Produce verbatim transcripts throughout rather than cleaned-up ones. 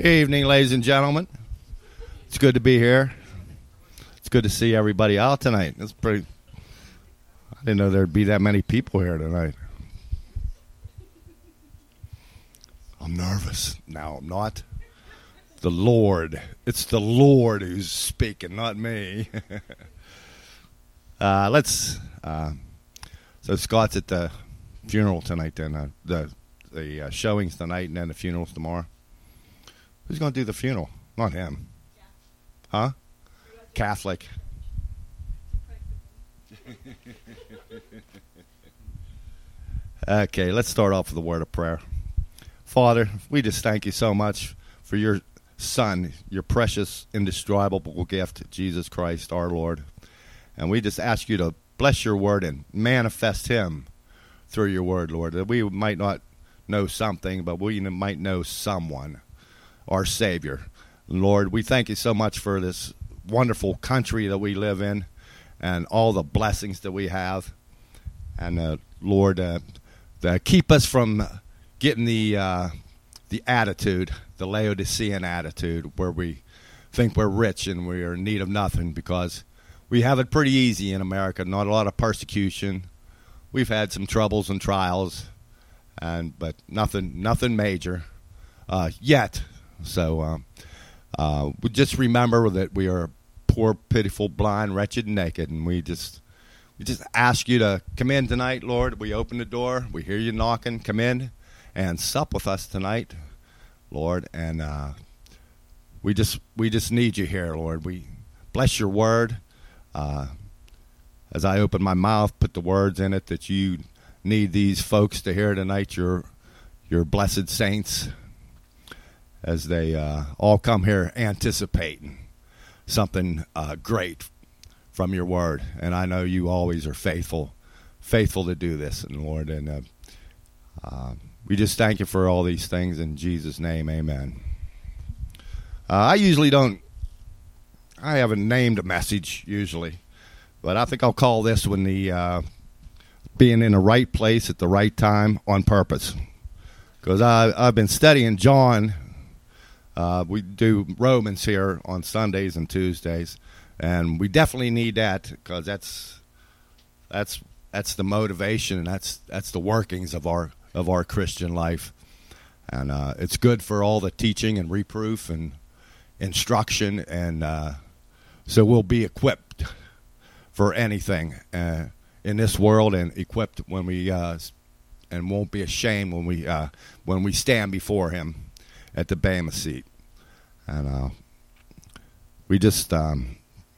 Evening, ladies and gentlemen. It's good to be here. It's good to see everybody out tonight. It's pretty. I didn't know there'd be that many people here tonight. I'm nervous. No, I'm not. The Lord. It's the Lord who's speaking, not me. uh, let's. Uh, so Scott's at the funeral tonight. Then uh, the the uh, showings tonight, and then the funeral's tomorrow. Who's going to do the funeral? Not him. Huh? Catholic. Okay, let's start off with a word of prayer. Father, we just thank you so much for your Son, your precious, indescribable gift, Jesus Christ, our Lord. And we just ask you to bless your word and manifest him through your word, Lord, that we might not know something, but we might know someone, our Savior. Lord, we thank you so much for this wonderful country that we live in and all the blessings that we have. And, uh, Lord, uh, uh, keep us from getting the uh, the attitude, the Laodicean attitude, where we think we're rich and we are in need of nothing, because we have it pretty easy in America. Not a lot of persecution. We've had some troubles and trials, and but nothing nothing major uh, yet. So uh, uh, we just remember that we are poor, pitiful, blind, wretched, and naked, and we just we just ask you to come in tonight, Lord. We open the door. We hear you knocking. Come in and sup with us tonight, Lord. And uh, we just we just need you here, Lord. We bless your word. Uh, as I open my mouth, put the words in it that you need these folks to hear tonight, your your blessed saints, as they uh, all come here anticipating something uh, great from your word. And I know you always are faithful, faithful to do this, and Lord. And uh, uh, we just thank you for all these things in Jesus' name, amen. Uh, I usually don't, I haven't named a message usually, but I think I'll call this one the uh, being in the right place at the right time on purpose. Because I've been studying John. Uh, we do Romans here on Sundays and Tuesdays, and we definitely need that, because that's that's that's the motivation, and that's that's the workings of our of our Christian life, and uh, it's good for all the teaching and reproof and instruction, and uh, so we'll be equipped for anything uh, in this world, and equipped when we uh, and won't be ashamed when we uh, when we stand before Him at the Bema seat. And uh, we just um,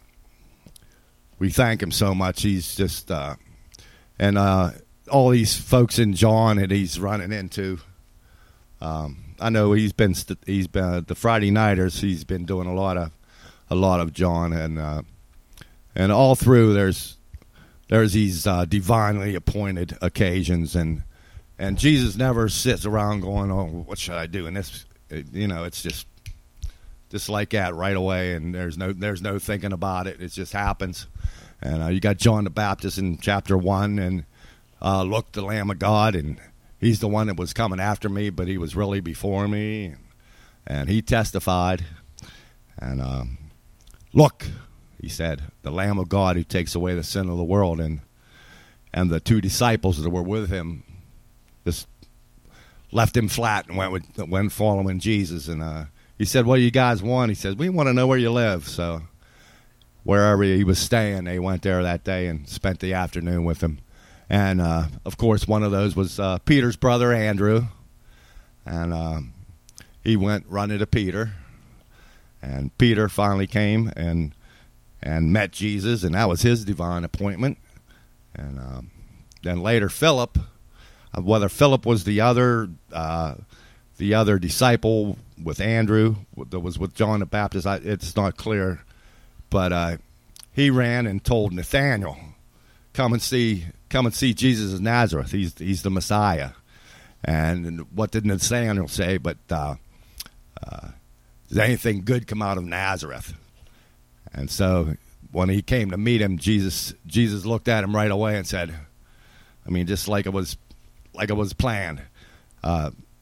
we thank him so much. He's just uh, and uh, all these folks in John that he's running into. Um, I know he's been st- he's been uh, the Friday nighters. He's been doing a lot of a lot of John, and uh, and all through there's there's these uh, divinely appointed occasions, and and Jesus never sits around going, "Oh, what should I do?" And this, you know, it's just. Just like that right away, and there's no there's no thinking about it. It just happens. And uh, you got John the Baptist in chapter one, and uh, look, the Lamb of God, and he's the one that was coming after me, but he was really before me, and, and he testified. And um, look, he said, the Lamb of God who takes away the sin of the world, and and the two disciples that were with him just left him flat and went with, went following Jesus. And uh, he said, what do you guys want? He said, we want to know where you live. So wherever he was staying, they went there that day and spent the afternoon with him. And, uh, of course, one of those was uh, Peter's brother, Andrew. And uh, he went running to Peter. And Peter finally came and and met Jesus, and that was his divine appointment. And um, then later Philip, uh, whether Philip was the other uh, the other disciple with Andrew that was with John the Baptist, I, it's not clear. But uh, he ran and told Nathanael, come and see come and see Jesus of Nazareth. He's he's the Messiah. And what did Nathanael say? But uh, uh, does anything good come out of Nazareth? And so when he came to meet him, Jesus Jesus looked at him right away and said, I mean, just like it was like it was planned. Uh,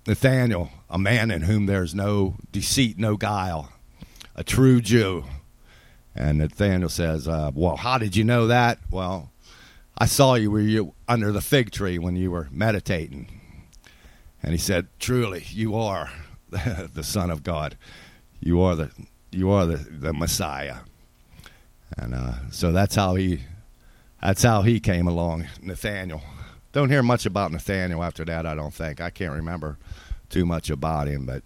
Nathanael, a man in whom there's no deceit, no guile, a true Jew. And Nathanael says, uh, well, how did you know that? Well, I saw you, were you under the fig tree when you were meditating. And he said, truly, you are the Son of God. You are the you are the, the Messiah. And uh, so that's how he that's how he came along, Nathanael. Don't hear much about Nathanael after that, I don't think. I can't remember too much about him, but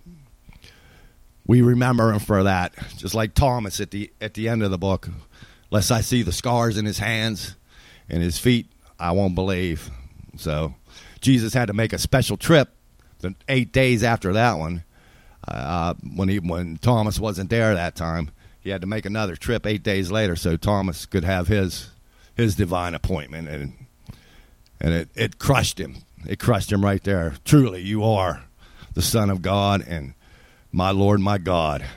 we remember him for that. Just like Thomas at the at the end of the book. Unless I see the scars in his hands and his feet, I won't believe. So Jesus had to make a special trip the eight days after that one. Uh, when he when Thomas wasn't there that time, he had to make another trip eight days later so Thomas could have his his divine appointment, and and it, it crushed him. It crushed him right there. Truly, you are the Son of God and my Lord, my God.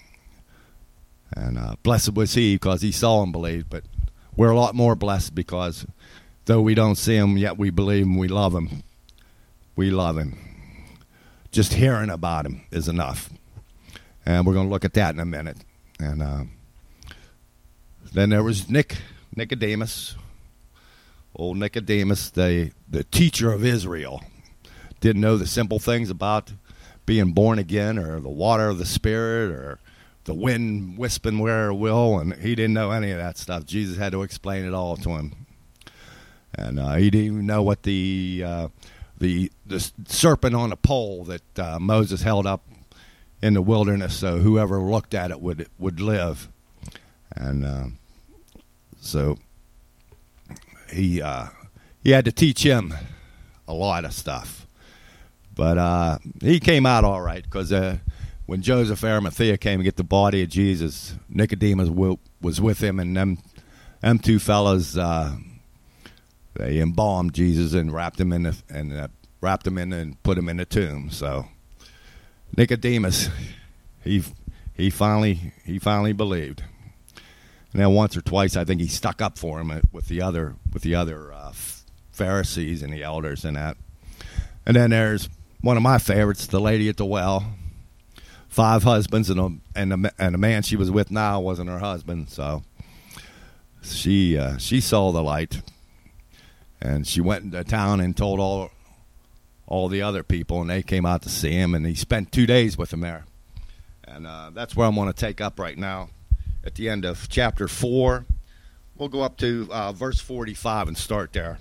And uh, blessed was he because he saw and believed. But we're a lot more blessed because though we don't see him, yet we believe him, we love him. We love him. Just hearing about him is enough. And we're going to look at that in a minute. And uh, then there was Nick, Nicodemus, old Nicodemus, the, the teacher of Israel. Didn't know the simple things about being born again or the water of the Spirit or the wind whispering where it will. And he didn't know any of that stuff. Jesus had to explain it all to him. And uh, he didn't even know what the... Uh, The, the serpent on a pole that uh, Moses held up in the wilderness, so whoever looked at it would would live. And uh, so he uh, he had to teach him a lot of stuff. But uh, he came out all right because uh, when Joseph Arimathea came to get the body of Jesus, Nicodemus was with him, and them them two fellas. Uh, They embalmed Jesus and wrapped him in the, and uh, wrapped him in and put him in the tomb. So Nicodemus, he he finally he finally believed. And then once or twice, I think he stuck up for him with the other with the other uh, Pharisees and the elders and that. And then there's one of my favorites, the lady at the well. Five husbands and a and a, and a man she was with now wasn't her husband. So she uh, she saw the light. And she went into town and told all all the other people, and they came out to see him, and he spent two days with them there. And uh, that's where I'm going to take up right now at the end of chapter four. We'll go up to uh, verse forty-five and start there.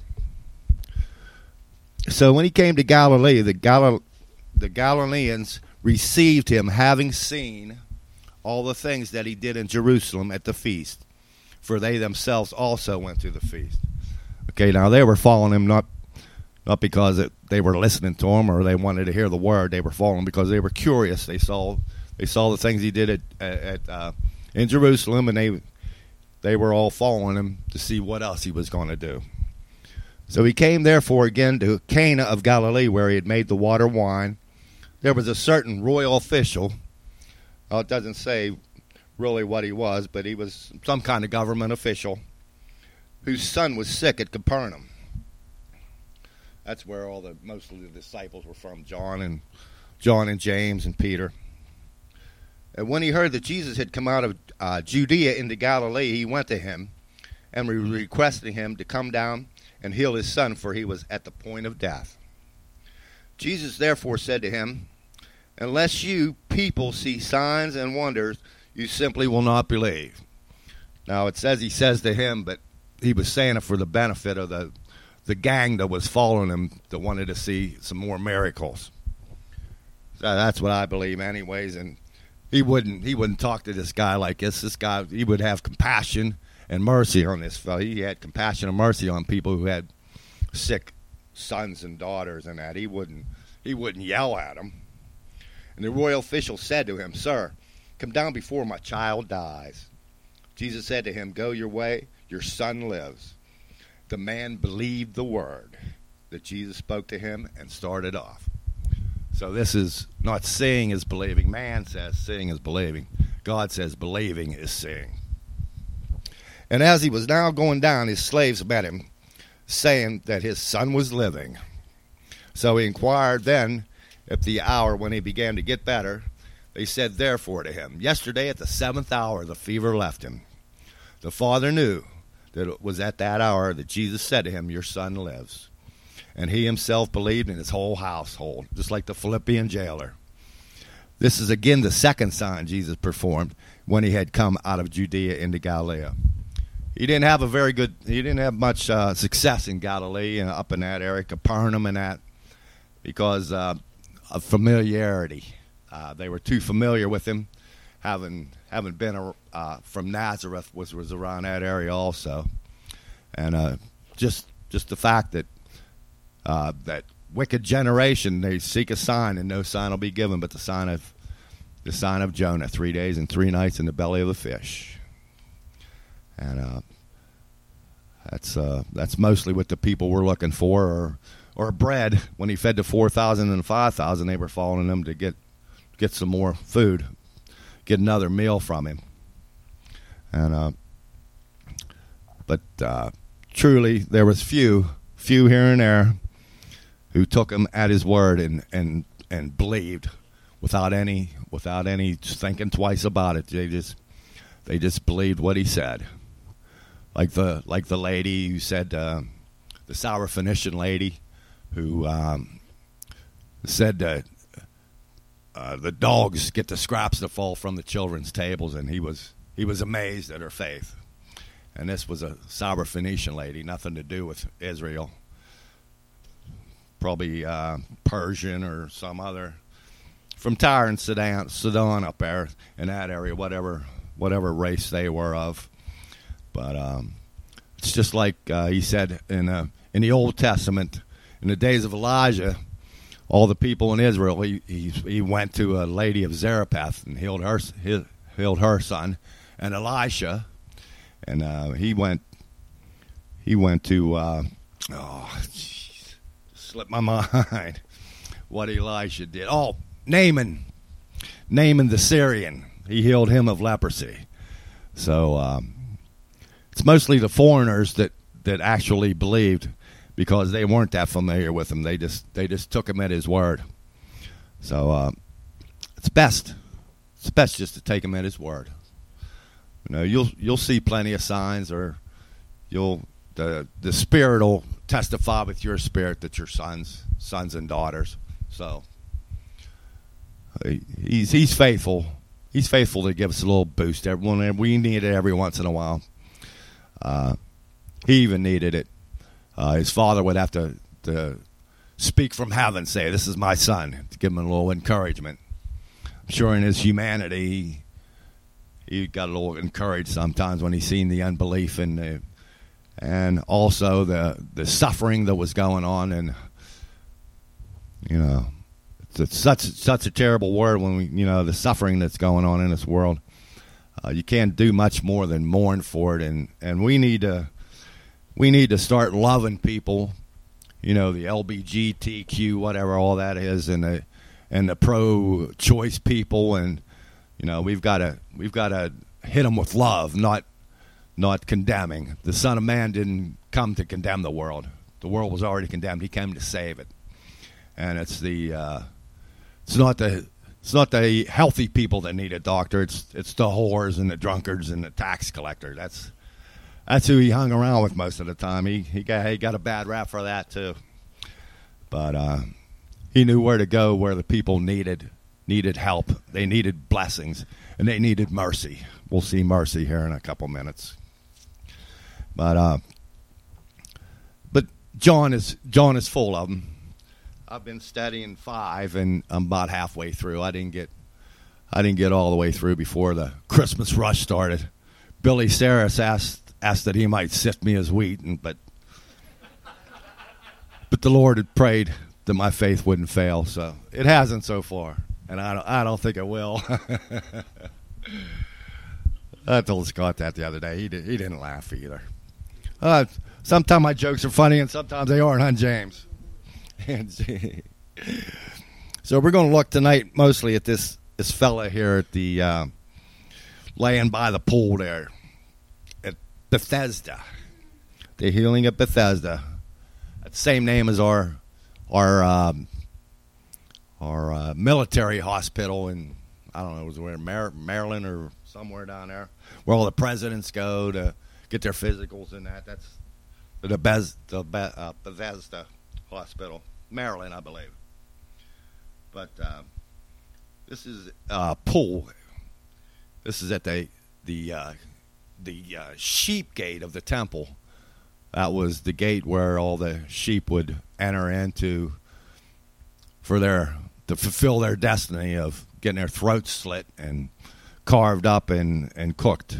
So when he came to Galilee, the, Gal- the Galileans received him, having seen all the things that he did in Jerusalem at the feast, for they themselves also went to the feast. Okay, now they were following him not not because it, they were listening to him or they wanted to hear the word. They were following him because they were curious. They saw they saw the things he did at, at uh, in Jerusalem, and they they were all following him to see what else he was going to do. So he came therefore again to Cana of Galilee, where he had made the water wine. There was a certain royal official. Well, it doesn't say really what he was, but he was some kind of government official, whose son was sick at Capernaum. That's where all the most of the disciples were from, John and John and James and Peter. And when he heard that Jesus had come out of uh, Judea into Galilee, he went to him and re- requested him to come down and heal his son, for he was at the point of death. Jesus therefore said to him, unless you people see signs and wonders, you simply will not believe. Now it says he says to him, but he was saying it for the benefit of the the gang that was following him that wanted to see some more miracles. So that's what I believe anyways. And he wouldn't he wouldn't talk to this guy like this. This guy, he would have compassion and mercy on this fellow. He had compassion and mercy on people who had sick sons and daughters and that. He wouldn't he wouldn't yell at them. And the royal official said to him, sir, come down before my child dies. Jesus said to him, go your way, your son lives. The man believed the word that Jesus spoke to him and started off. So this is not seeing is believing. Man says seeing is believing. God says believing is seeing. And as he was now going down, his slaves met him, saying that his son was living. So he inquired then at the hour when he began to get better, they said therefore to him, yesterday at the seventh hour the fever left him. The father knew that it was at that hour that Jesus said to him, your son lives. And he himself believed in his whole household, just like the Philippian jailer. This is again the second sign Jesus performed when he had come out of Judea into Galilee. He didn't have a very good, he didn't have much uh, success in Galilee and up in that area, Capernaum and that, because uh, of familiarity. Uh, they were too familiar with him, having having been uh, from Nazareth, which was around that area also, and uh, just just the fact that uh, that wicked generation, they seek a sign, and no sign will be given but the sign of the sign of Jonah, three days and three nights in the belly of a fish, and uh, that's uh, that's mostly what the people were looking for, or or bread. When he fed the four thousand and five thousand, they were following him to get. get some more food, get another meal from him. And uh, but uh, truly, there was few, few here and there who took him at his word and and and believed without any without any thinking twice about it. They just they just believed what he said. Like the like the lady who said, uh, the Syrophoenician lady who um, said that. Uh, the dogs get the scraps that fall from the children's tables, and he was he was amazed at her faith. And this was a Syrophoenician lady, nothing to do with Israel. Probably uh, Persian or some other, from Tyre and Sidon, Sidon up there in that area, whatever whatever race they were of. But um, it's just like uh, he said in uh, in the Old Testament, in the days of Elijah. All the people in Israel, he, he he went to a lady of Zarephath and healed her healed her son, and Elisha, and uh, he went he went to uh, oh, geez, slipped my mind what Elisha did. Oh, Naaman, Naaman the Syrian, he healed him of leprosy. So um, it's mostly the foreigners that that actually believed. Because they weren't that familiar with him, they just they just took him at his word. So uh, it's best, it's best just to take him at his word. You know, you'll you'll see plenty of signs, or you'll the the Spirit will testify with your spirit that you're sons sons and daughters. So he's he's faithful. He's faithful to give us a little boost. Everyone we need it every once in a while. Uh, he even needed it. Uh, his father would have to, to speak from heaven, say, this is my son, to give him a little encouragement. I'm sure in his humanity, he, he got a little encouraged sometimes when he seen the unbelief and the, and also the the suffering that was going on. And, you know, it's, it's such, such a terrible word when we, you know, the suffering that's going on in this world. Uh, you can't do much more than mourn for it, and, and we need to... We need to start loving people, you know, the L G B T Q, whatever all that is, and the and the pro-choice people, and you know, we've got to we've got to hit them with love, not not condemning. The Son of Man didn't come to condemn the world. The world was already condemned. He came to save it, and it's the uh, it's not the it's not the healthy people that need a doctor. It's it's the whores and the drunkards and the tax collector. That's That's who he hung around with most of the time. He he got he got a bad rap for that too. But uh, he knew where to go where the people needed needed help. They needed blessings, and they needed mercy. We'll see mercy here in a couple minutes. But uh, but John is John is full of them. I've been studying five, and I'm about halfway through. I didn't get I didn't get all the way through before the Christmas rush started. Billy Saris asked. Asked that he might sift me as wheat, and, but but the Lord had prayed that my faith wouldn't fail, so it hasn't so far, and I don't, I don't think it will. I told Scott that the other day. He did, he didn't laugh either. Uh, sometimes my jokes are funny, and sometimes they aren't, huh, James? So we're going to look tonight mostly at this this fella here at the uh, laying by the pool there. Bethesda, the healing of Bethesda. That's the same name as our our um, our uh, military hospital in, I don't know, was it where, Mar- Maryland or somewhere down there, where all the presidents go to get their physicals and that. That's the, Bez- the Be- uh, Bethesda Hospital, Maryland, I believe. But uh, this is a uh, pool. This is at the the uh, the uh, sheep gate of the temple. That was the gate where all the sheep would enter into for their to fulfill their destiny of getting their throats slit and carved up and, and cooked,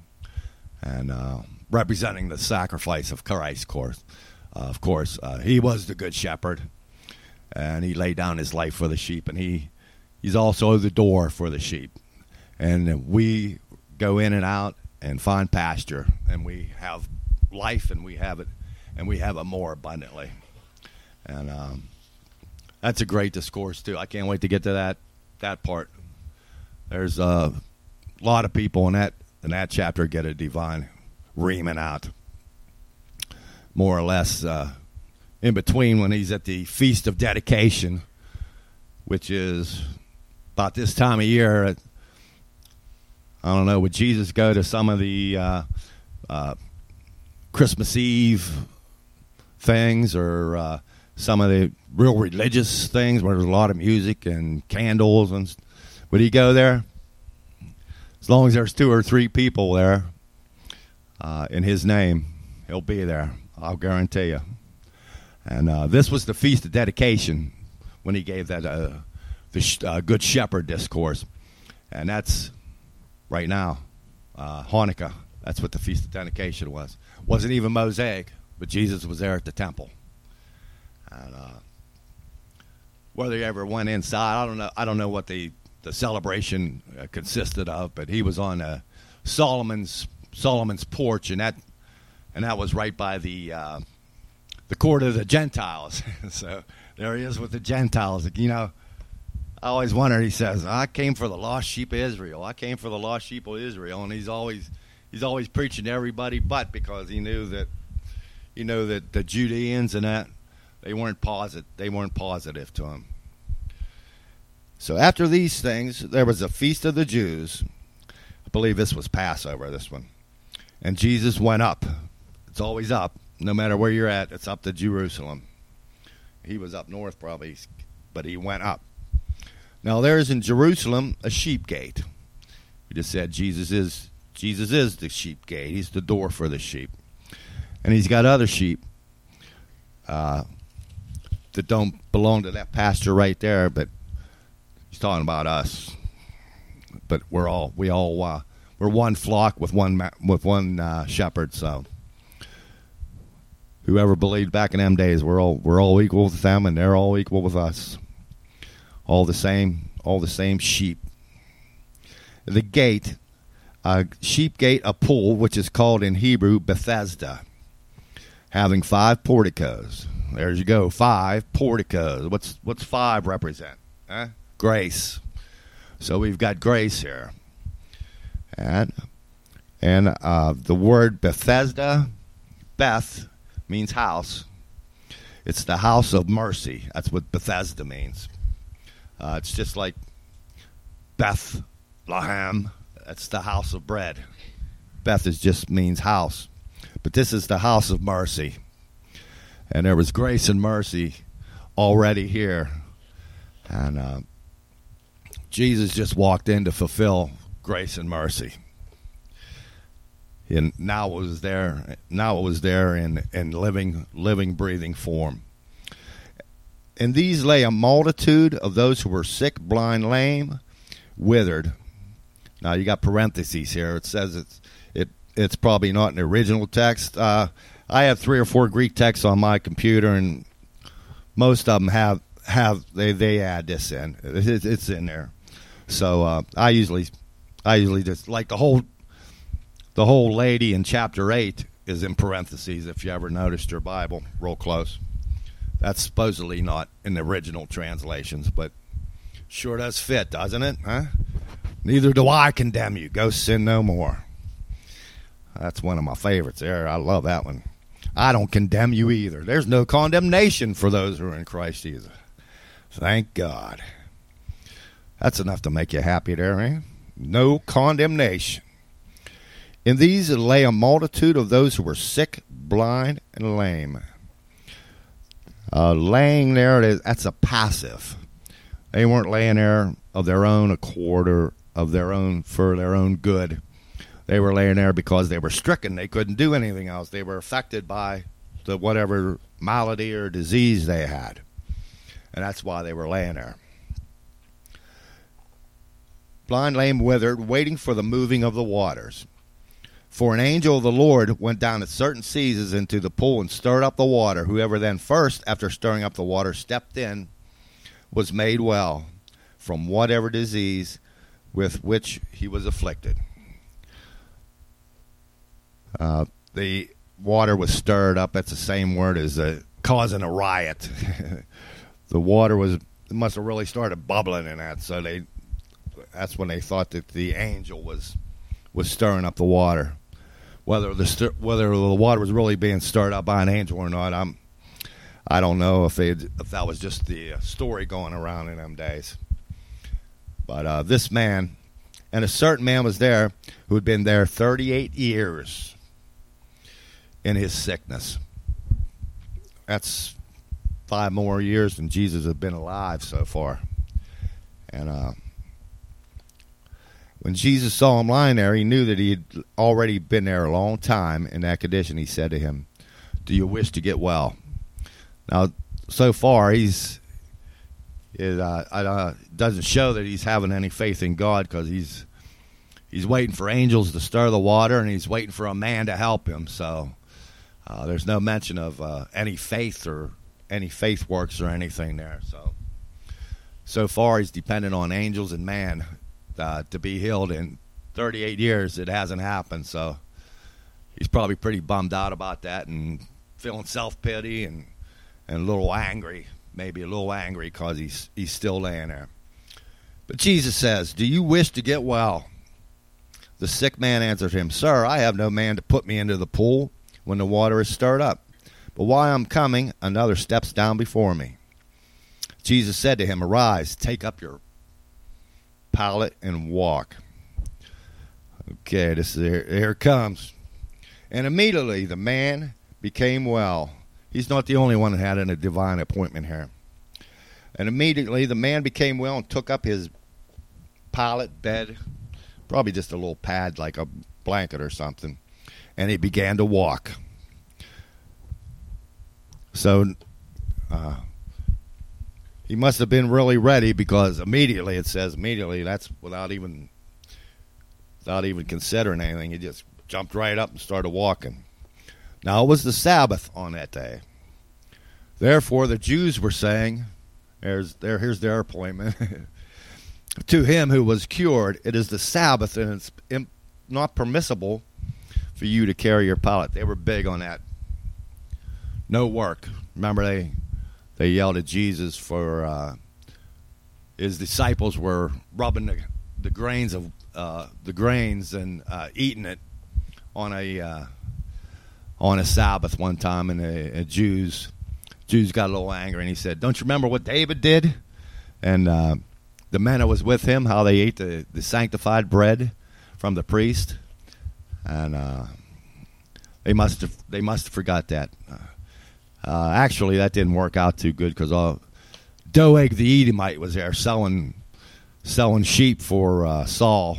and uh, representing the sacrifice of Christ. Of course, uh, of course, uh, he was the good shepherd, and he laid down his life for the sheep, and he he's also the door for the sheep, and we go in and out and find pasture, and we have life, and we have it, and we have it more abundantly. And um, that's a great discourse too. I can't wait to get to that that part. There's a lot of people in that in that chapter get a divine reaming out, more or less. Uh, in between, when he's at the Feast of Dedication, which is about this time of year. I don't know, would Jesus go to some of the uh, uh, Christmas Eve things, or uh, some of the real religious things where there's a lot of music and candles? And would he go there? As long as there's two or three people there uh, in his name, he'll be there, I'll guarantee you. And uh, this was the Feast of Dedication when he gave that uh, the sh- uh, Good Shepherd discourse. And that's right now, uh, Hanukkah. That's what the Feast of Dedication was. Wasn't even Mosaic, but Jesus was there at the temple. And uh, whether he ever went inside, I don't know. I don't know what the the celebration uh, consisted of, but he was on uh, Solomon's Solomon's porch, and that and that was right by the uh, the court of the Gentiles. So there he is with the Gentiles. You know, I always wondered. He says, "I came for the lost sheep of Israel. I came for the lost sheep of Israel," and he's always he's always preaching to everybody, but because he knew that you know that the Judeans and that they weren't positive. They weren't positive to him. So after these things, there was a feast of the Jews. I believe this was Passover, this one. And Jesus went up. It's always up. No matter where you're at, it's up to Jerusalem. He was up north probably, but he went up. Now there is in Jerusalem a sheep gate. We just said Jesus is Jesus is the sheep gate. He's the door for the sheep. And he's got other sheep uh, that don't belong to that pasture right there, but he's talking about us, but we're all we all uh, we're one flock with one with one uh, shepherd. So whoever believed back in them days, we're all we're all equal with them, and they're all equal with us. All the same, all the same sheep. The gate, a sheep gate, a pool, which is called in Hebrew Bethesda, having five porticos. There you go, five porticos. What's what's five represent? Huh? Grace. So we've got grace here. And and uh, the word Bethesda, Beth, means house. It's the house of mercy. That's what Bethesda means. Uh, it's just like Bethlehem. That's the house of bread. Beth is just means house. But this is the house of mercy. And there was grace and mercy already here. And uh, Jesus just walked in to fulfill grace and mercy. And now it was there. Now it was there in, in living, living, breathing form. And these lay a multitude of those who were sick, blind, lame, withered. Now you got parentheses here. It says it's it it's probably not an original text. Uh, I have three or four Greek texts on my computer, and most of them have have they they add this in. It's, it's in there. So uh, I usually, I usually just like the whole, the whole lady in chapter eight is in parentheses. If you ever noticed your Bible, real close, that's supposedly not in the original translations, but sure does fit, doesn't it? Huh? Neither do I condemn you. Go sin no more. That's one of my favorites there. I love that one. I don't condemn you either. There's no condemnation for those who are in Christ Jesus. Thank God. That's enough to make you happy there, eh? No condemnation. In these lay a multitude of those who were sick, blind, and lame. Uh, laying there, that's a passive. They weren't laying there of their own accord or of their own for their own good. They were laying there because they were stricken. They couldn't do anything else. They were affected by the whatever malady or disease they had. And that's why they were laying there. Blind, lame, withered, waiting for the moving of the waters. For an angel of the Lord went down at certain seasons into the pool and stirred up the water. Whoever then first, after stirring up the water, stepped in, was made well from whatever disease with which he was afflicted. Uh, the water was stirred up. That's the same word as uh, causing a riot. The water was it must have really started bubbling in that, so they that's when they thought that the angel was was stirring up the water. Whether the stir, whether the water was really being stirred up by an angel or not, I'm I don't know if they if that was just the story going around in them days. But uh, this man, and a certain man was there who had been there thirty-eight years in his sickness. That's five more years than Jesus had been alive so far. And uh, when Jesus saw him lying there, he knew that he had already been there a long time in that condition. He said to him, "Do you wish to get well?" Now, so far, he's it uh, uh, doesn't show that he's having any faith in God, because he's he's waiting for angels to stir the water, and he's waiting for a man to help him. So uh, there's no mention of uh, any faith or any faith works or anything there. So so far, he's dependent on angels and man uh, to be healed. In thirty-eight years, it hasn't happened. So he's probably pretty bummed out about that and feeling self-pity and and a little angry, maybe a little angry because he's he's still laying there. But Jesus says, "Do you wish to get well?" The sick man answered him, "Sir, I have no man to put me into the pool when the water is stirred up. But while I'm coming, another steps down before me." Jesus said to him, "Arise, take up your pallet and walk." Okay, this is here, here it comes. And immediately the man became well. He's not the only one that had a divine appointment here. And immediately the man became well and took up his pallet, bed, probably just a little pad like a blanket or something, and he began to walk. So uh, he must have been really ready, because immediately, it says immediately, that's without even without even considering anything. He just jumped right up and started walking. Now, it was the Sabbath on that day. Therefore, the Jews were saying, there's, there, here's their appointment, to him who was cured, "It is the Sabbath, and it's imp- not permissible for you to carry your pallet." They were big on that. No work. Remember, they they yelled at Jesus for uh, his disciples were rubbing the, the grains of uh, the grains and uh, eating it on a uh, on a Sabbath one time, and the Jews Jews got a little angry, and he said, "Don't you remember what David did?" And uh, the men that was with him, how they ate the, the sanctified bread from the priest, and uh, they must have they must have forgot that. Uh, actually, that didn't work out too good, because uh, Doeg the Edomite was there selling selling sheep for uh, Saul,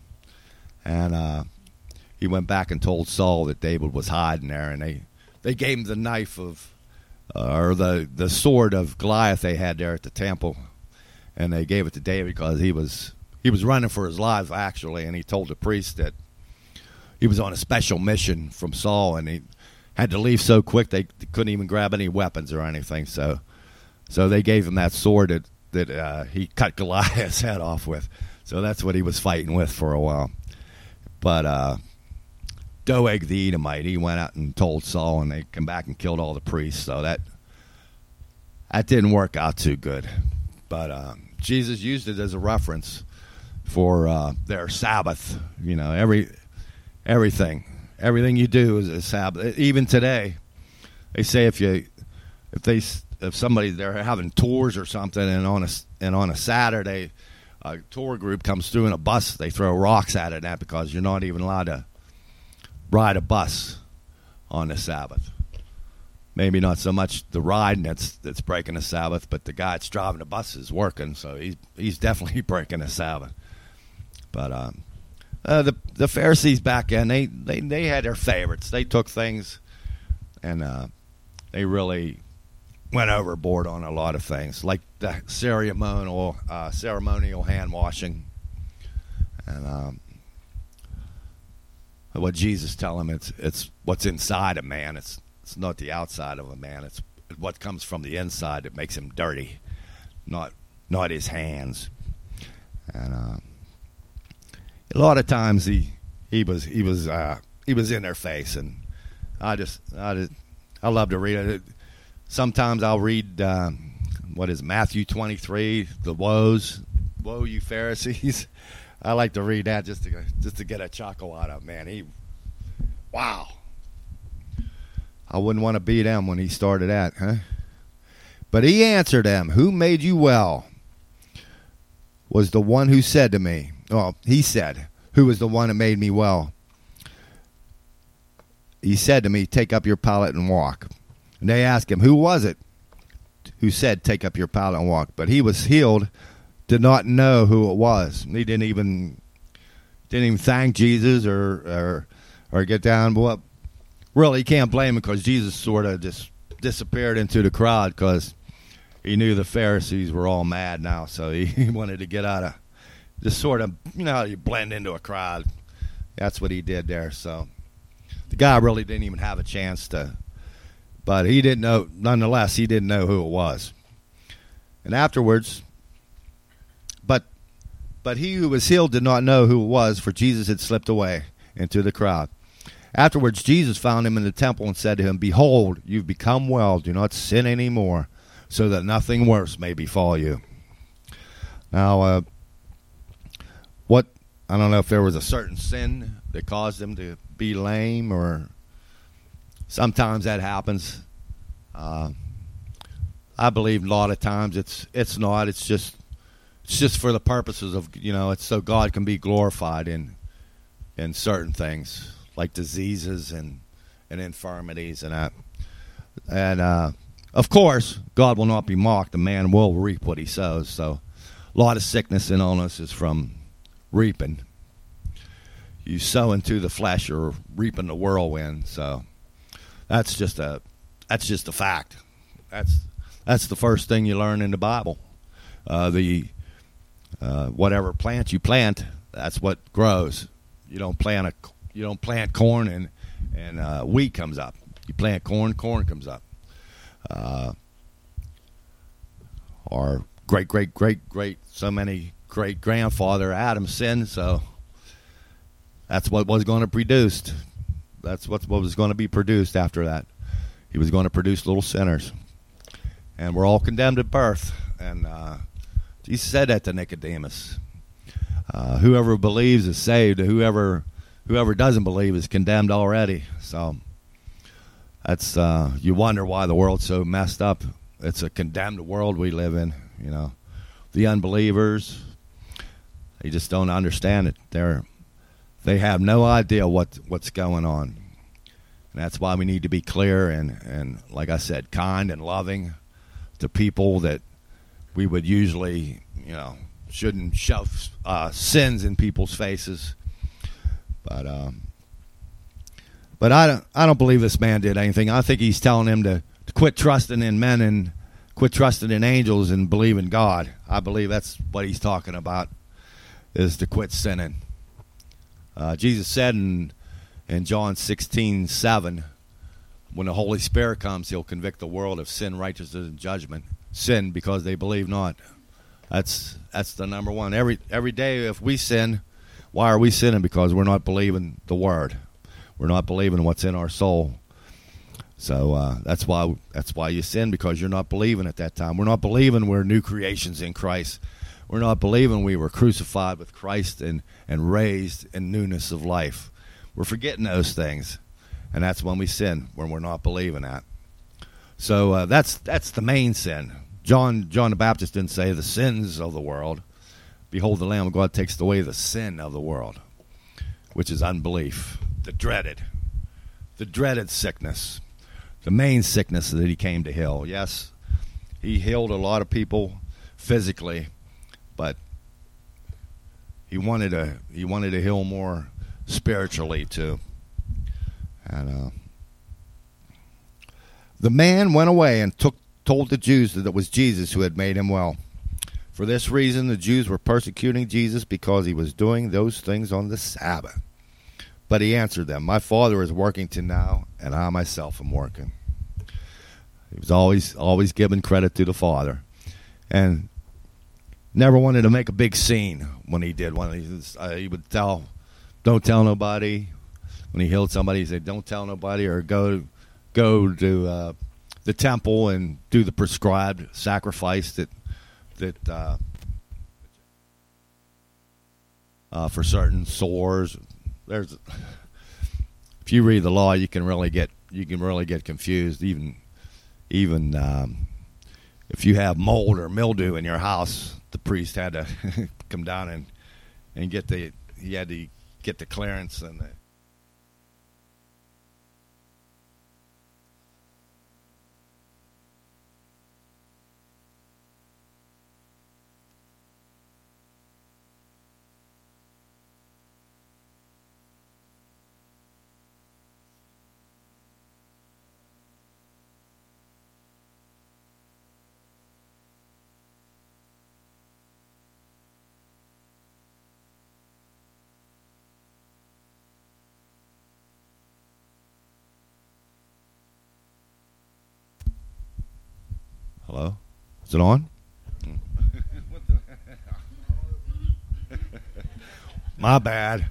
and uh, he went back and told Saul that David was hiding there, and they, they gave him the knife of, uh, or the, the sword of Goliath they had there at the temple, and they gave it to David because he was he was running for his life, actually, and he told the priest that he was on a special mission from Saul, and he had to leave so quick they couldn't even grab any weapons or anything. So, so they gave him that sword that that uh, he cut Goliath's head off with. So that's what he was fighting with for a while. But uh, Doeg the Edomite, he went out and told Saul, and they come back and killed all the priests. So that that didn't work out too good. But uh, Jesus used it as a reference for uh, their Sabbath. You know, every everything. Everything you do is a Sabbath. Even today, they say if you, if they, if somebody they're having tours or something, and on a and on a Saturday, a tour group comes through in a bus, they throw rocks at it, that because you're not even allowed to ride a bus on the Sabbath. Maybe not so much the ride that's that's breaking the Sabbath, but the guy that's driving the bus is working, so he's he's definitely breaking the Sabbath. But um, uh, the the Pharisees back then, they, they, they had their favorites. They took things and uh, they really went overboard on a lot of things, like the ceremonial uh, ceremonial hand washing, and um, what Jesus tell him, it's it's what's inside a man. It's it's not the outside of a man. It's what comes from the inside that makes him dirty, not not his hands. And uh, a lot of times he he was he was uh, he was in their face, and I just I just I love to read it. Sometimes I'll read uh, what is it, Matthew twenty-three, the woes, woe you Pharisees. I like to read that just to just to get a chuckle out of it, man. He, wow. I wouldn't want to be them when he started that, huh? But he answered them, who made you well? Was the one who said to me, well, he said, who was the one that made me well? He said to me, take up your pallet and walk. And they asked him, who was it who said, take up your pallet and walk? But he was healed, did not know who it was. He didn't even didn't even thank Jesus or or, or get down. But really, you can't blame him, because Jesus sort of just disappeared into the crowd because he knew the Pharisees were all mad now. So he, he wanted to get out of, just sort of, you know how you blend into a crowd. That's what he did there. So the guy really didn't even have a chance to, but he didn't know, nonetheless, he didn't know who it was. And afterwards, but but he who was healed did not know who it was, for Jesus had slipped away into the crowd. Afterwards, Jesus found him in the temple and said to him, behold, you've become well. Do not sin any more, so that nothing worse may befall you. Now, uh, what, I don't know if there was a certain sin that caused him to be lame, or sometimes that happens. Uh, I believe a lot of times it's it's not. It's just it's just for the purposes of, you know, it's so God can be glorified in in certain things, like diseases and, and infirmities and that. And, uh, of course, God will not be mocked. A man will reap what he sows. So a lot of sickness and illness is from reaping. You sow into the flesh or reaping the whirlwind. So that's just a that's just a fact. That's that's the first thing you learn in the Bible. Uh, the uh, whatever plant you plant, that's what grows. You don't plant a You don't plant corn and and uh, wheat comes up. You plant corn, corn comes up. Uh, our great, great, great, great, so many great grandfather Adam sinned, so that's what was going to be produced. That's what what was going to be produced after that. He was going to produce little sinners, and we're all condemned at birth. And uh, Jesus said that to Nicodemus. Uh, whoever believes is saved. Whoever Whoever doesn't believe is condemned already. So that's uh, you wonder why the world's so messed up. It's a condemned world we live in. You know, the unbelievers, they just don't understand it. They're they have no idea what what's going on, and that's why we need to be clear and and like I said, kind and loving to people that we would usually, you know, shouldn't shove uh, sins in people's faces. But um, but I don't I don't believe this man did anything. I think he's telling him to, to quit trusting in men and quit trusting in angels and believe in God. I believe that's what he's talking about, is to quit sinning. Uh, Jesus said in in John sixteen seven, when the Holy Spirit comes, he'll convict the world of sin, righteousness, and judgment. Sin because they believe not. That's that's the number one. Every every day if we sin, why are we sinning? Because we're not believing the Word. We're not believing what's in our soul. So uh, that's why that's why you sin, because you're not believing at that time. We're not believing we're new creations in Christ. We're not believing we were crucified with Christ and, and raised in newness of life. We're forgetting those things. And that's when we sin, when we're not believing that. So uh, that's that's the main sin. John John the Baptist didn't say the sins of the world. Behold, the Lamb of God takes away the sin of the world, which is unbelief, the dreaded, the dreaded sickness, the main sickness that he came to heal. Yes, he healed a lot of people physically, but he wanted to he wanted to heal more spiritually too. And uh, the man went away and took told the Jews that it was Jesus who had made him well. For this reason, the Jews were persecuting Jesus because he was doing those things on the Sabbath. But he answered them, my Father is working to now, and I myself am working. He was always always giving credit to the Father, and never wanted to make a big scene when he did one. He, was, uh, he would tell, don't tell nobody. When he healed somebody, he said, don't tell nobody, or go, go to uh, the temple and do the prescribed sacrifice that that uh, uh, for certain sores. There's, if you read the law, you can really get you can really get confused. Even even um, if you have mold or mildew in your house, the priest had to come down and and get the he had to get the clearance and the, hello? Is it on? My bad.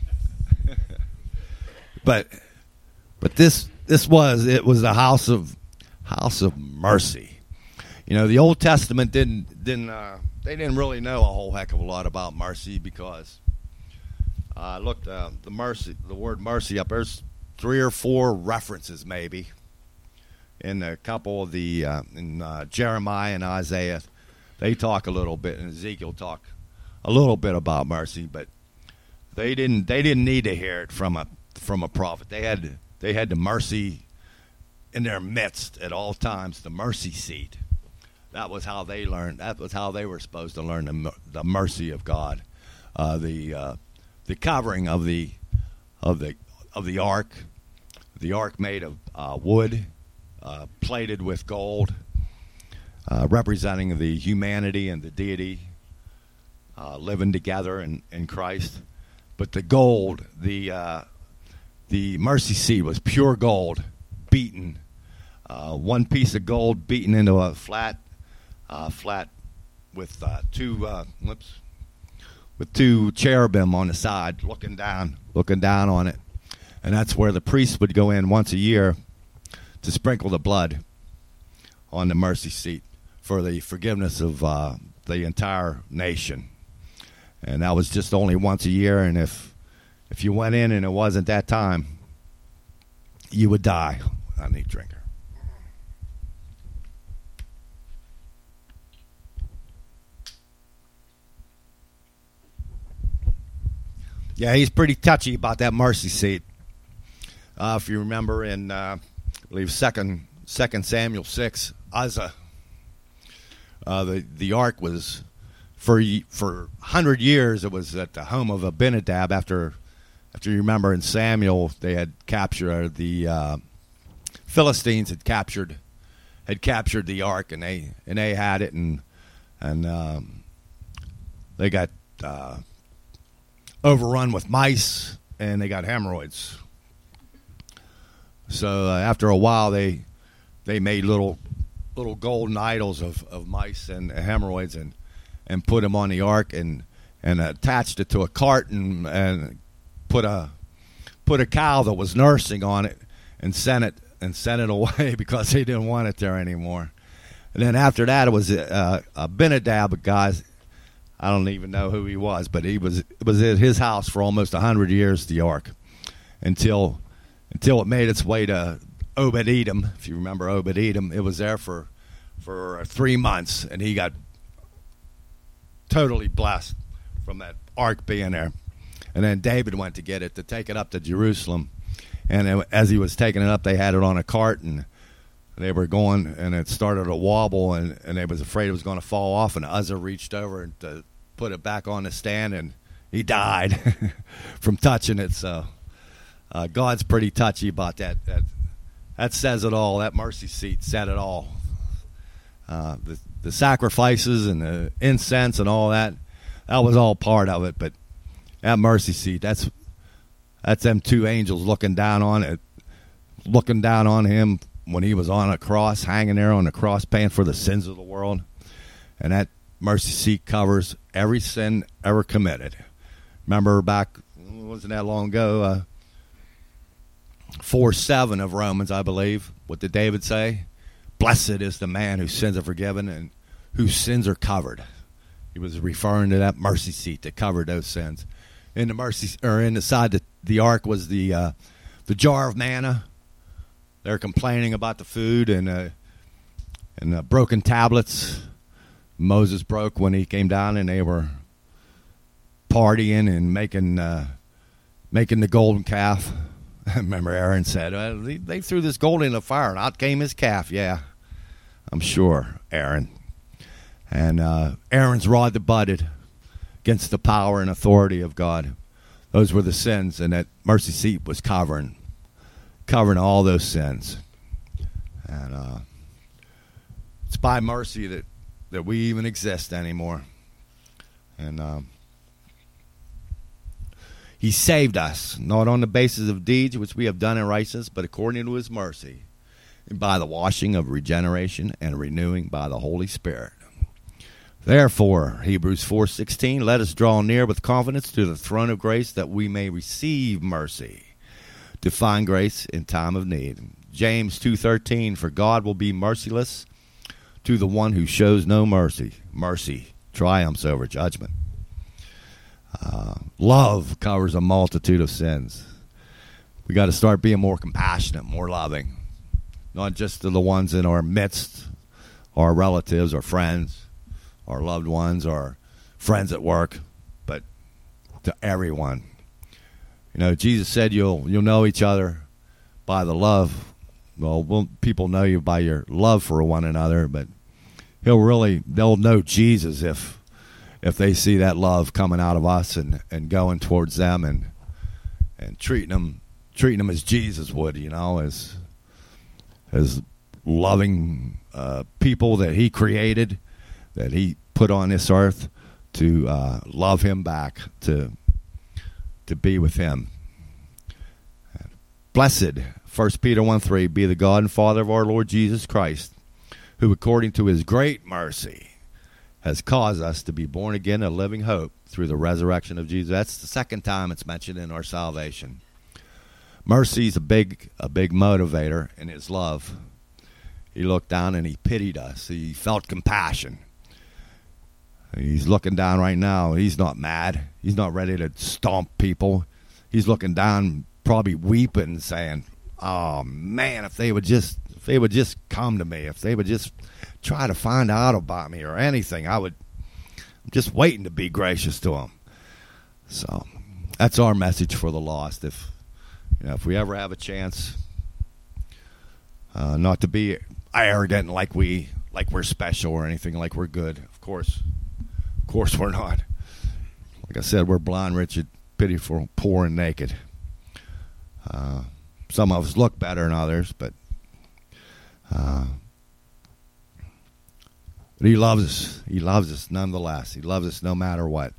but but this this was it was the house of house of mercy. You know, the Old Testament didn't didn't uh, they didn't really know a whole heck of a lot about mercy, because I uh, looked uh, the mercy the word mercy up. There's three or four references maybe in a couple of the uh, in uh, Jeremiah and Isaiah. They talk a little bit, and Ezekiel talk a little bit about mercy, but they didn't they didn't need to hear it from a from a prophet. They had they had the mercy in their midst at all times, the mercy seat. That was how they learned. That was how they were supposed to learn the the mercy of God, uh, the uh, the covering of the of the of the ark, the ark made of uh, wood, uh, plated with gold, uh, representing the humanity and the deity uh, living together in, in Christ. But the gold, the uh, the mercy seat was pure gold, beaten, uh, one piece of gold beaten into a flat, uh, flat with uh, two, uh, whoops, with two cherubim on the side, looking down, looking down on it, and that's where the priest would go in once a year to sprinkle the blood on the mercy seat for the forgiveness of uh, the entire nation. And that was just only once a year, and if if you went in and it wasn't that time, you would die. I need a drinker. Yeah, he's pretty touchy about that mercy seat. Uh, if you remember in, uh, I believe, Second Second Samuel six, Uzzah, uh, the the ark was. For for a hundred years, it was at the home of Abinadab. After, after you remember in Samuel, they had captured the uh, Philistines had captured had captured the ark, and they and they had it, and and um, they got uh, overrun with mice, and they got hemorrhoids. So uh, after a while, they they made little little golden idols of, of mice and hemorrhoids, and. and put him on the ark and and attached it to a cart and and put a put a cow that was nursing on it and sent it and sent it away because they didn't want it there anymore. And then after that, it was uh, Abinadab, guys. I don't even know who he was, but he was it was at his house for almost a hundred years. The ark, until until it made its way to Obed-Edom, if you remember Obed-Edom, it was there for for three months, and he got totally blessed from that ark being there. And then David went to get it, to take it up to Jerusalem. And it, as he was taking it up, they had it on a cart, and they were going, and it started to wobble, and, and they was afraid it was going to fall off, and Uzzah reached over to put it back on the stand, and he died from touching it. So uh, God's pretty touchy about that. That that says it all. That mercy seat said it all. Uh, the, the sacrifices and the incense and all that, that was all part of it. But that mercy seat, that's that's them two angels looking down on it, looking down on him when he was on a cross, hanging there on the cross, paying for the sins of the world. And that mercy seat covers every sin ever committed. Remember back, wasn't that long ago, uh, four seven of Romans, I believe. What did David say? Blessed is the man whose sins are forgiven and whose sins are covered. He was referring to that mercy seat that covered those sins. In the mercy, or in the side of the ark was the uh, the jar of manna. They're complaining about the food and uh, and the broken tablets Moses broke when he came down, and they were partying and making uh, making the golden calf. I remember Aaron said, well, they, they threw this gold in the fire, and out came his calf. Yeah, I'm sure, Aaron. And uh, Aaron's rod that budded against the power and authority of God. Those were the sins, and that mercy seat was covering, covering all those sins. And uh, it's by mercy that, that we even exist anymore. And um, he saved us, not on the basis of deeds which we have done in righteousness, but according to his mercy, and by the washing of regeneration and renewing by the Holy Spirit. Therefore, Hebrews four sixteen, let us draw near with confidence to the throne of grace, that we may receive mercy, to find grace in time of need. James two thirteen, for God will be merciless to the one who shows no mercy. Mercy triumphs over judgment. Uh, love covers a multitude of sins. We got to start being more compassionate, more loving, not just to the ones in our midst, our relatives, our friends, our loved ones, our friends at work, but to everyone. You know, Jesus said you'll you'll know each other by the love. Well, well, people know you by your love for one another, but he'll really they'll know Jesus if if they see that love coming out of us and, and going towards them and and treating them treating them as Jesus would, you know, as as loving uh, people that he created, that he put on this earth to uh, love him back, to to be with him. Blessed, First Peter one three, be the God and Father of our Lord Jesus Christ, who according to his great mercy has caused us to be born again a living hope through the resurrection of Jesus. That's the second time it's mentioned in our salvation. Mercy is a big, a big motivator in his love. He looked down and he pitied us. He felt compassion. He's looking down right now. He's not mad. He's not ready to stomp people. He's looking down, probably weeping, saying, "Oh man, if they would just, if they would just come to me, if they would just try to find out about me or anything, I would." I'm just waiting to be gracious to them. So that's our message for the lost. If you know, if we ever have a chance, uh, not to be arrogant like we like we're special or anything, like we're good. Of course, of course we're not. Like I said, we're blind, wretched, pitiful, poor, and naked. Uh, some of us look better than others, but uh, but he loves us. He loves us nonetheless. He loves us no matter what.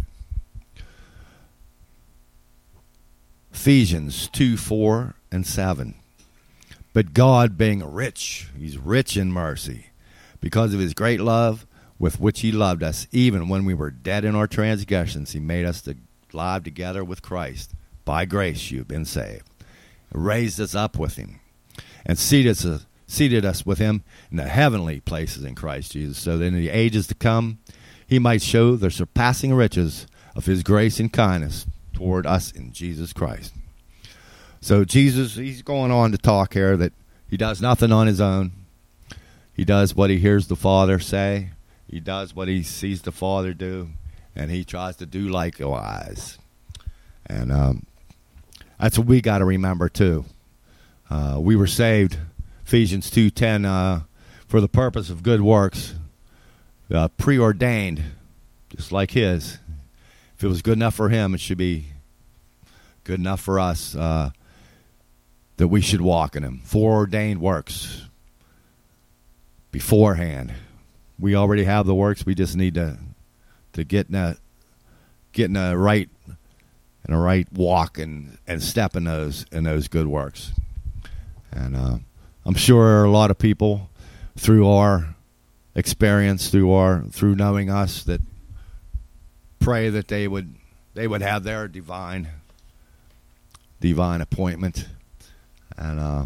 Ephesians two, four, and seven. But God being rich, he's rich in mercy, because of his great love with which he loved us, even when we were dead in our transgressions, he made us to live together with Christ. By grace you've been saved. Raised us up with him and seated us, seated us with him in the heavenly places in Christ Jesus, so that in the ages to come he might show the surpassing riches of his grace and kindness toward us in Jesus Christ. So Jesus, he's going on to talk here that He does nothing on his own. He does what he hears the Father say. He does what he sees the Father do, and he tries to do likewise. And um, that's what we got to remember too. Uh, we were saved, Ephesians two ten, uh, for the purpose of good works, uh, preordained, just like his. If it was good enough for him, it should be good enough for us, uh, that we should walk in him. Foreordained works beforehand. We already have the works. We just need to to get in a get in a right in a right walk and, and step in those in those good works. And uh, I'm sure a lot of people, through our experience, through our through knowing us, that pray that they would they would have their divine divine appointment. And uh,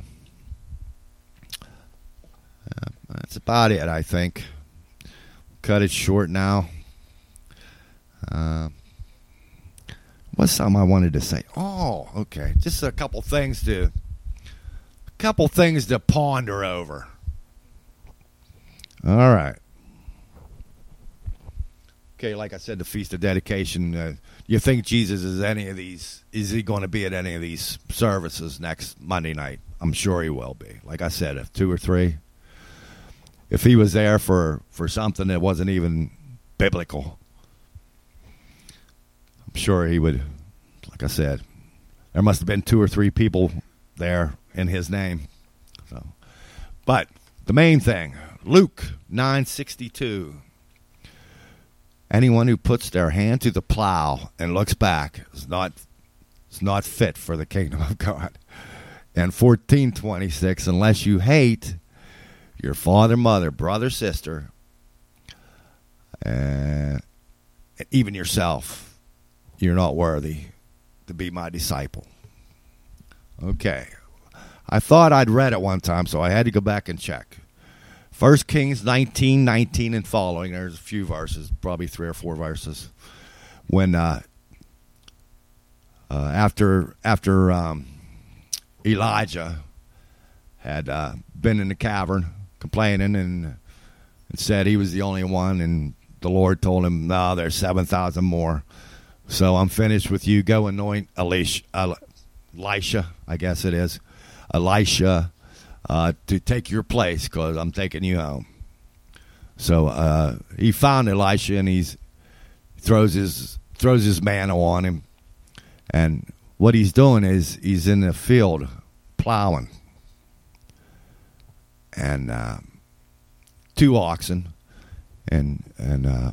uh, that's about it, I think. Cut it short now. Uh, what's something I wanted to say? Oh, okay. Just a couple things to, a couple things to ponder over. All right. Okay, like I said, the Feast of Dedication. Uh, you think Jesus is any of these? Is he going to be at any of these services next Monday night? I'm sure he will be. Like I said, if two or three. If he was there for, for something that wasn't even biblical, I'm sure he would. Like I said, there must have been two or three people there in his name. So, but the main thing, Luke nine sixty-two. Anyone who puts their hand to the plow and looks back is not is not fit for the kingdom of God. And fourteen twenty-six, unless you hate your father, mother, brother, sister, and even yourself, you're not worthy to be my disciple. Okay. I thought I'd read it one time, so I had to go back and check. First Kings nineteen, nineteen and following. There's a few verses, probably three or four verses. When uh, uh, after after um, Elijah had uh, been in the cavern complaining and, and said he was the only one, and the Lord told him, "No, there's seven thousand more. So I'm finished with you. Go anoint Elisha, Elisha, I guess it is, Elisha." Uh, to take your place, because I'm taking you home. So uh, he found Elisha, and he's throws his throws his mantle on him, and what he's doing is he's in the field plowing, and uh, two oxen, and and uh,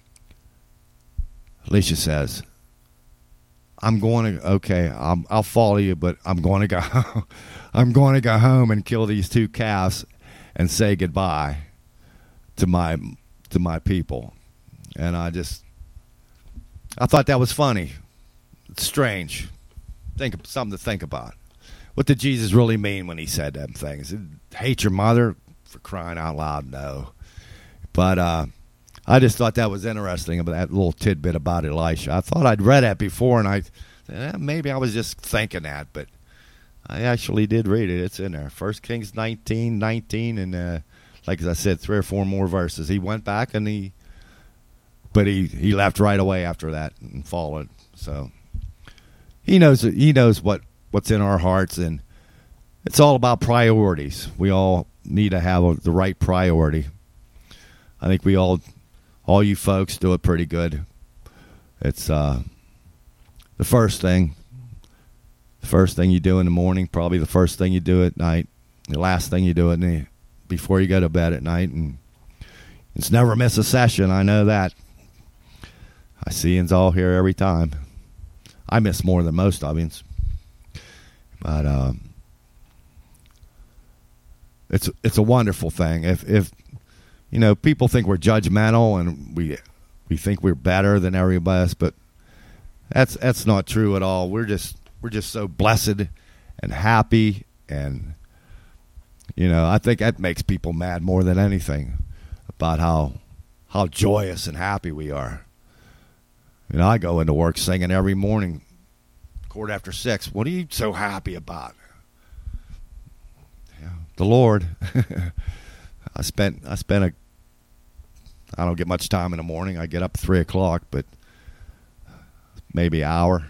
Elisha says, "I'm going to okay, I'm, I'll follow you, but I'm going to go." I'm going to go home and kill these two calves and say goodbye to my to my people. And I just, I thought that was funny. It's strange. Think something to think about. What did Jesus really mean when he said them things? Hate your mother? For crying out loud, no. But uh, I just thought that was interesting about that little tidbit about Elisha. I thought I'd read that before, and I eh, maybe I was just thinking that, but I actually did read it. It's in there. First Kings nineteen, nineteen, and uh, like I said, three or four more verses. He went back and he, but he, he left right away after that and followed. So he knows he knows what, what's in our hearts, and it's all about priorities. We all need to have a, the right priority. I think we all, all you folks, do it pretty good. It's uh, the first thing. The first thing you do in the morning, probably the first thing you do at night, the last thing you do at night, before you go to bed at night. And it's never miss a session, I know that. I see yous all here every time. I miss more than most of yous. But um, it's it's a wonderful thing. If if you know, people think we're judgmental and we we think we're better than everybody else, but that's that's not true at all. We're just We're just so blessed and happy, and, you know, I think that makes people mad more than anything about how how joyous and happy we are. You know, I go into work singing every morning, quarter after six. What are you so happy about? Yeah, the Lord. I spent I spent a I don't get much time in the morning. I get up at three o'clock, but maybe an hour.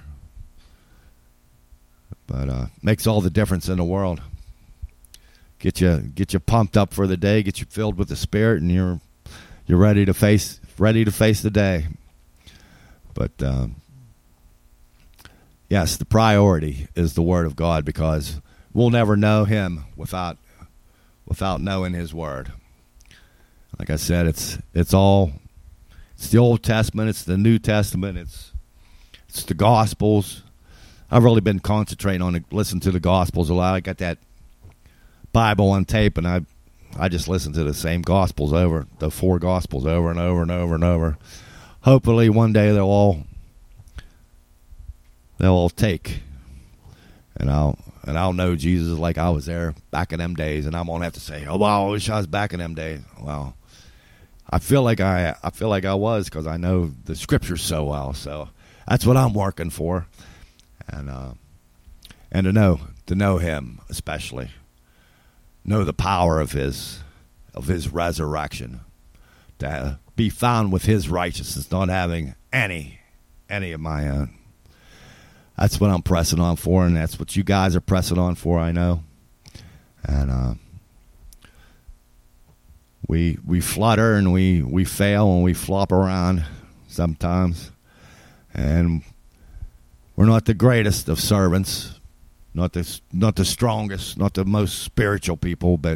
But uh, makes all the difference in the world. Get you get you pumped up for the day. Get you filled with the Spirit, and you're you're ready to face ready to face the day. But um, yes, the priority is the Word of God, because we'll never know Him without without knowing His Word. Like I said, it's it's all it's the Old Testament, it's the New Testament, it's it's the Gospels. I've really been concentrating on it, listening to the Gospels a lot. I got that Bible on tape, and I I just listen to the same Gospels over, the four Gospels over and over and over and over. Hopefully one day they'll all they'll all take, and I'll and I'll know Jesus like I was there back in them days, and I won't have to say, "Oh, wow, I wish I was back in them days." Well, I feel like I I feel like I was, because I know the Scriptures so well. So that's what I'm working for, and uh, and to know to know Him, especially know the power of His of His resurrection, to be found with His righteousness, not having any any of my own. That's what I'm pressing on for, and that's what you guys are pressing on for, I know. And uh, we we flutter and we, we fail and we flop around sometimes. And we're not the greatest of servants, not the, not the strongest, not the most spiritual people, but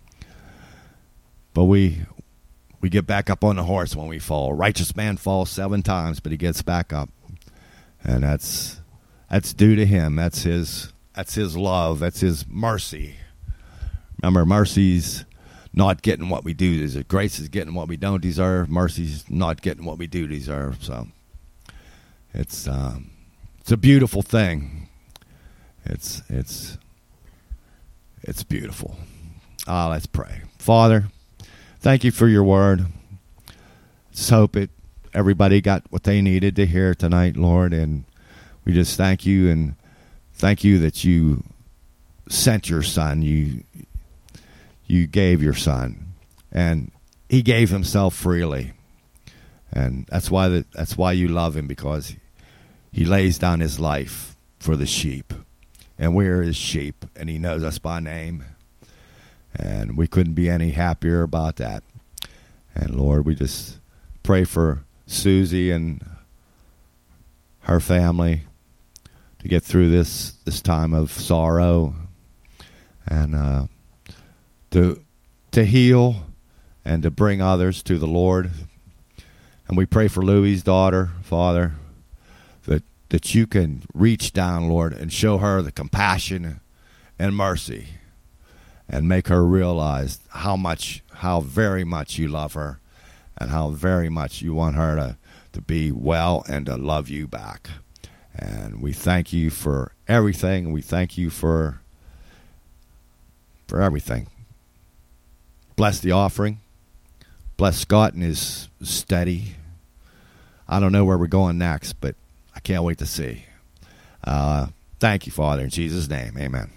but we we get back up on the horse when we fall. A righteous man falls seven times, but he gets back up. And that's That's due to Him. That's His. That's His love. That's His mercy. Remember, mercy's not getting what we do deserve. Grace is getting what we don't deserve. Mercy's not getting what we do deserve. So, it's um, it's a beautiful thing. It's it's it's beautiful. Ah, let's pray. Father, thank You for Your word. Just hope it everybody got what they needed to hear tonight, Lord, and we just thank You, and thank You that You sent Your Son. You you gave Your Son, and He gave Himself freely, and that's why that that's why You love Him, because He lays down His life for the sheep, and we're His sheep, and He knows us by name, and we couldn't be any happier about that. And Lord, we just pray for Susie and her family to get through this this time of sorrow, and uh, to to heal and to bring others to the Lord. And we pray for Louie's daughter, Father, that that You can reach down, Lord, and show her the compassion and mercy, and make her realize how much, how very much You love her, and how very much You want her to to be well and to love You back. And we thank You for everything. We thank You for for everything. Bless the offering. Bless Scott and his study. I don't know where we're going next, but I can't wait to see. Uh, thank You, Father, in Jesus' name. Amen.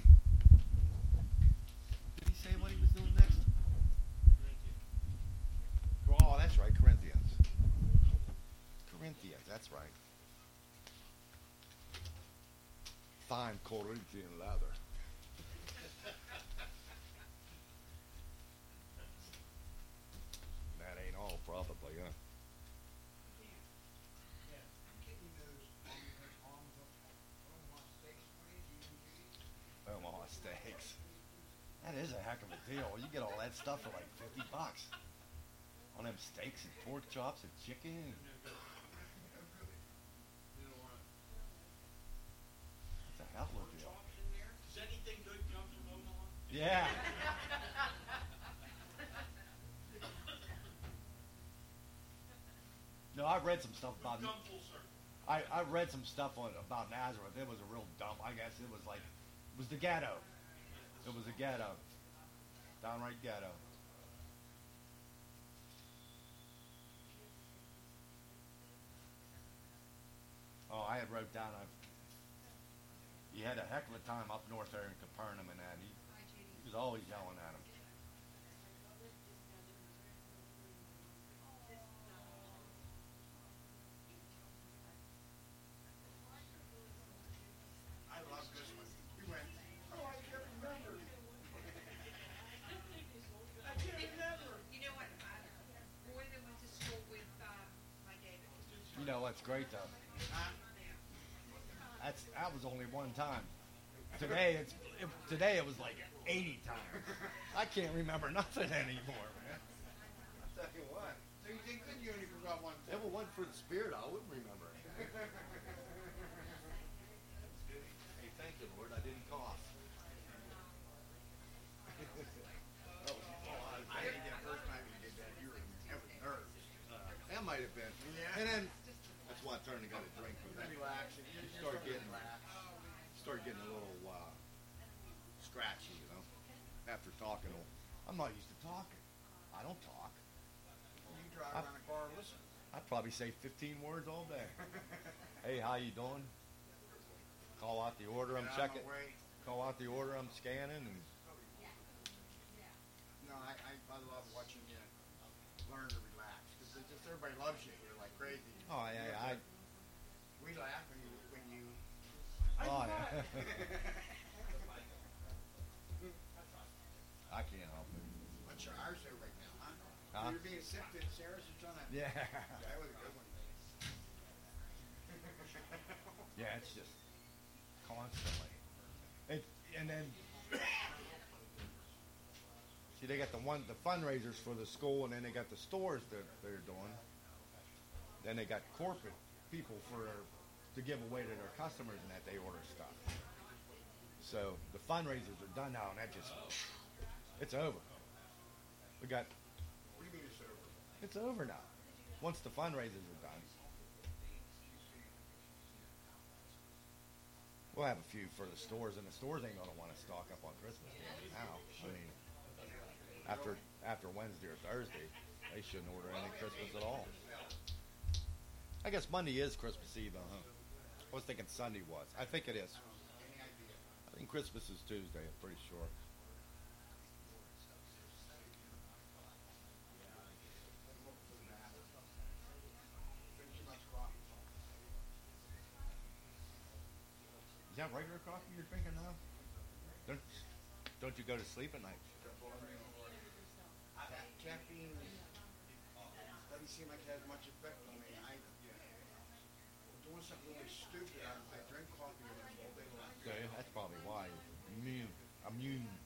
Did he say what he was doing next? Oh, that's right, Corinthians. Corinthians, that's right. Fine Corinthian leather. That ain't all, probably, huh? Omaha steaks. That is a heck of a deal. You get all that stuff for like fifty bucks. On them steaks and pork chops and chicken. That's a hell of a deal. Does anything good come from Omaha? Yeah. No, I read some stuff about. Come full circle. I, I read some stuff on about Nazareth. It was a real dump. I guess it was like it was the ghetto. It was a ghetto, downright ghetto. Oh, I had wrote down. I, he had a heck of a time up north there in Capernaum, and that he, he was is always yelling at him. I love this one. We went, oh, I can't remember. I can't remember. You know what? My boy that went to school with um, my David. You know what's great though? That's that was only one time. Today it's it, today it was like eighty times. I can't remember nothing anymore, man. I'll tell you what. So you think that you only forgot one If it wasn't for the spirit, I wouldn't remember it. Hey, thank you, Lord. I didn't cough. Oh, I didn't get it first time you did that. You were, that was nerves. that might have been. Yeah. And then that's why I turned and got a drink from that. Relaxing. You start getting start getting a little uh, scratchy, you know, after talking. I'm not used to talking. I don't talk. You drive around a car and listen. I'd probably say fifteen words all day. Hey, how you doing? Call out the order, I'm Get out of checking. my way. Call out the order, I'm scanning, and No, I, I, I love watching you learn to relax because just everybody loves you. You're like crazy. oh yeah, I, We laugh when you when you. oh yeah. I can't help it. What's your ours there right now, huh? Huh? You're being sick to Sarah's or something. Yeah. That was a good one. Yeah, it's just constantly. It, and then, see, they got the one the fundraisers for the school, and then they got the stores that they're doing. Then they got corporate people for to give away to their customers, and that they order stuff. So the fundraisers are done now, and that just it's over. We got What do you mean it's over? it's over now. Once the fundraisers are done. We'll have a few for the stores, and the stores ain't gonna want to stock up on Christmas Day now. I mean, after after Wednesday or Thursday, they shouldn't order any Christmas at all. I guess Monday is Christmas Eve, though, huh? I was thinking Sunday was. I think it is. Any idea? I think Christmas is Tuesday. I'm pretty sure. Too much coffee. Is that regular coffee you're drinking now? Don't don't you go to sleep at night? Ca- Caffeine doesn't seem like it has much effect on me. I, I'm doing something really stupid. I, I drink coffee all day long. Yeah, that's probably why. Immune immune